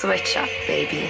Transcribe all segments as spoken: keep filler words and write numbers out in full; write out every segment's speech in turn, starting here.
Switch up, baby.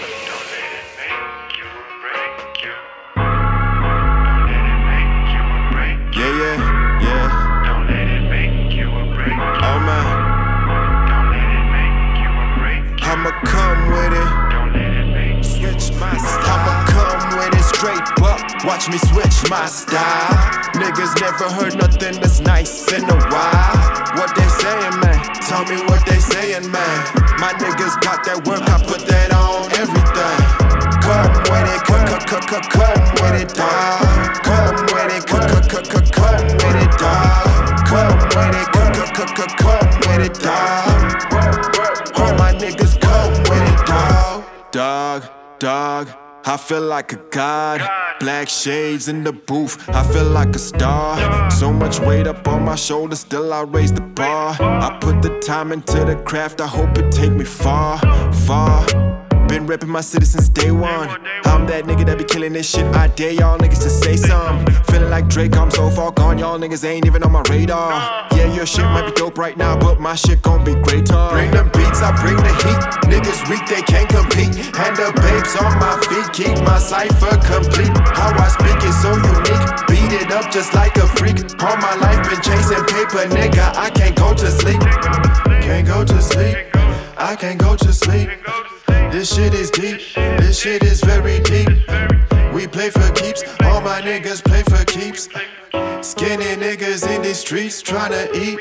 Yeah, yeah, yeah. Don't let it make you a break. Oh man, Don't let it make you a break. I'ma come with it. Don't let it make Switch my style. I'ma come with it straight up. Watch me switch my style. Niggas never heard nothing that's nice in a while. What they saying, man? Tell me what they saying, man. My niggas got that work, I put that on everything. Come with it, come, come, come, come with it, dawg. Come with it, come, come, come, come with it, dawg. Come with it, come, come, come, come with it, dawg. All my niggas come with it, dawg. Dog, dog, I feel like a god. Black shades in the booth, I feel like a star. So much weight up on my shoulders, still I raise the bar. I put the time into the craft, I hope it take me far, far. Been reppin' my city since day one. I'm that nigga that be killing this shit. I dare y'all niggas to say something. Feeling like Drake, I'm so far gone. Y'all niggas ain't even on my radar. Yeah, your shit might be dope right now, but my shit gon' be greater. Bring them beats, I bring the heat. Niggas weak, they can't compete. And the babes on my feet keep my cipher complete. How I speak is so unique. Beat it up just like a freak. All my life been chasing paper, nigga. I can't go to sleep. Can't go to sleep. I can't go to sleep. This shit is deep, this shit is very deep. We play for keeps, all my niggas play for keeps. Skinny niggas in these streets tryna eat.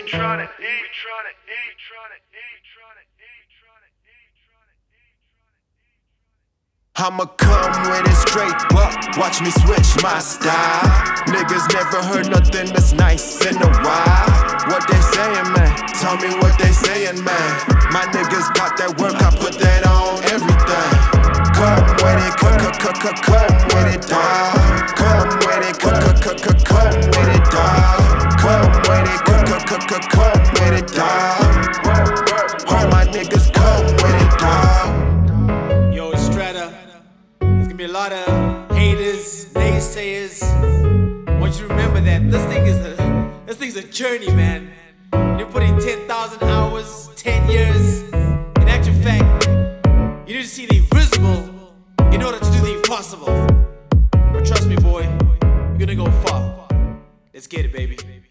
I'ma come with it straight up, watch me switch my style. Niggas never heard nothing that's nice in a while. What they saying, man? Tell me what they saying, man. My niggas got that work, I put that on everything. Come with it, come, come, come, come, come with it, dawg. Come with it, come, come, come, come, come with it, dawg. Come with it, come, come, come, come, come with it, dawg. All my niggas come with it, dawg. Yo, Strata, there's gonna be a lot of haters, naysayers. I want you to remember that this thing is a, this thing's a journey, man. You put in ten thousand hours, ten years. In actual fact, you need to see the invisible in order to do the impossible. But trust me, boy, you're gonna go far. Let's get it, baby.